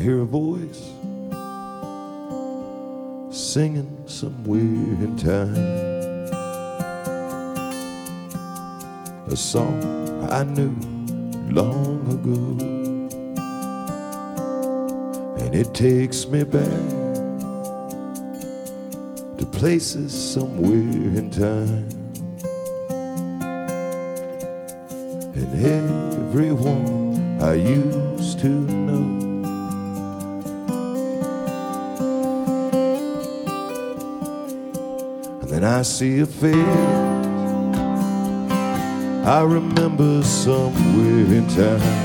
hear a voice singing somewhere in time, a song I knew long ago, and it takes me back to places somewhere in time, and everyone I used to know. And then I see a face I remember somewhere in time,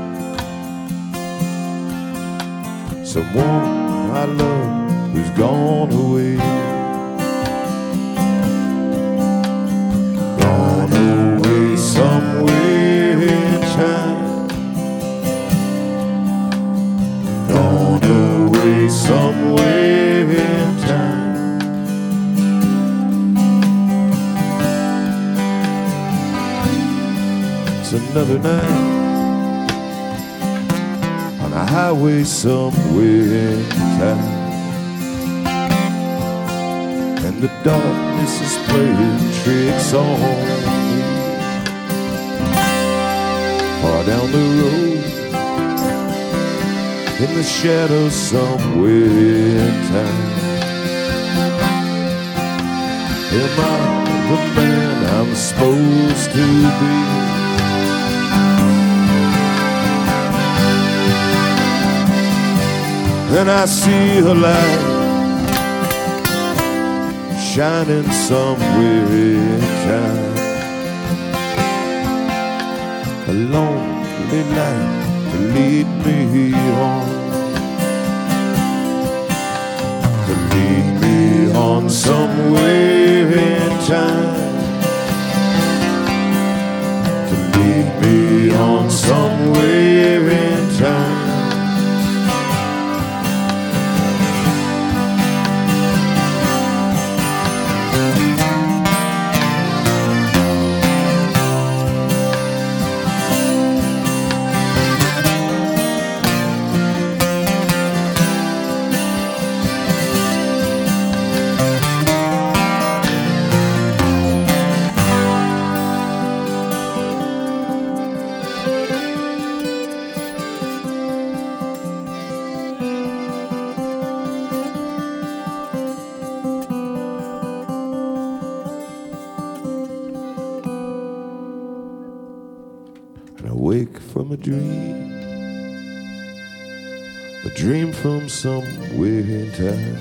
someone I love who's gone away, gone away somewhere in time, gone away somewhere in time. It's another night on a highway somewhere in town, and the darkness is playing tricks on me. Far down the road, in the shadows somewhere in town, am I the man I'm supposed to be? Then I see a light shining somewhere in town, a lonely light to lead me on, to lead me on somewhere in time, to lead me on somewhere in time. And I wake from a dream from somewhere in time,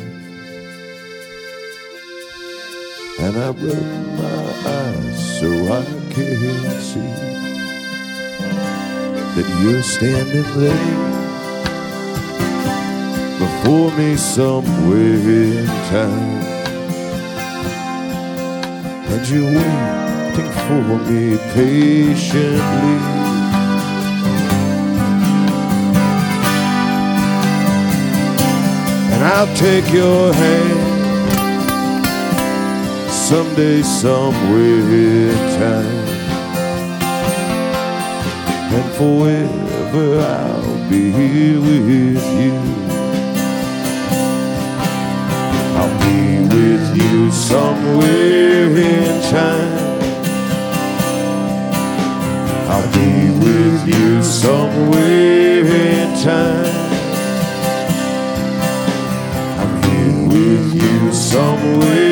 and I rub my eyes so I can see that you're standing there before me somewhere in time, and you're waiting for me patiently. And I'll take your hand someday, somewhere in time, and forever I'll be here with you. I'll be with you somewhere in time, I'll be with you somewhere in time, with you somewhere